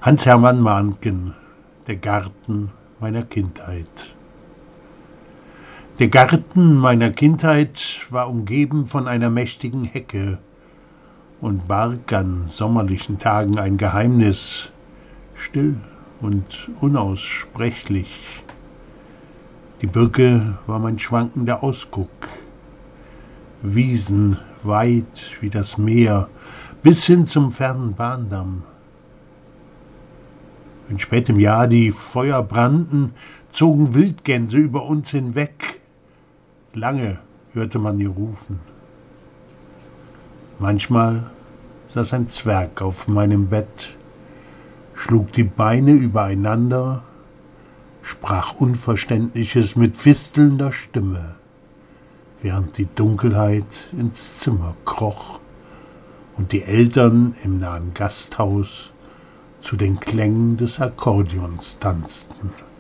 Hans-Hermann Mahnken, der Garten meiner Kindheit. Der Garten meiner Kindheit war umgeben von einer mächtigen Hecke und barg an sommerlichen Tagen ein Geheimnis, still und unaussprechlich. Die Brücke war mein schwankender Ausguck, Wiesen weit wie das Meer, bis hin zum fernen Bahndamm. Wenn spät im Jahr die Feuer brannten, zogen Wildgänse über uns hinweg. Lange hörte man ihr rufen. Manchmal saß ein Zwerg auf meinem Bett, schlug die Beine übereinander, sprach Unverständliches mit fistelnder Stimme, während die Dunkelheit ins Zimmer kroch und die Eltern im nahen Gasthaus zu den Klängen des Akkordeons tanzten.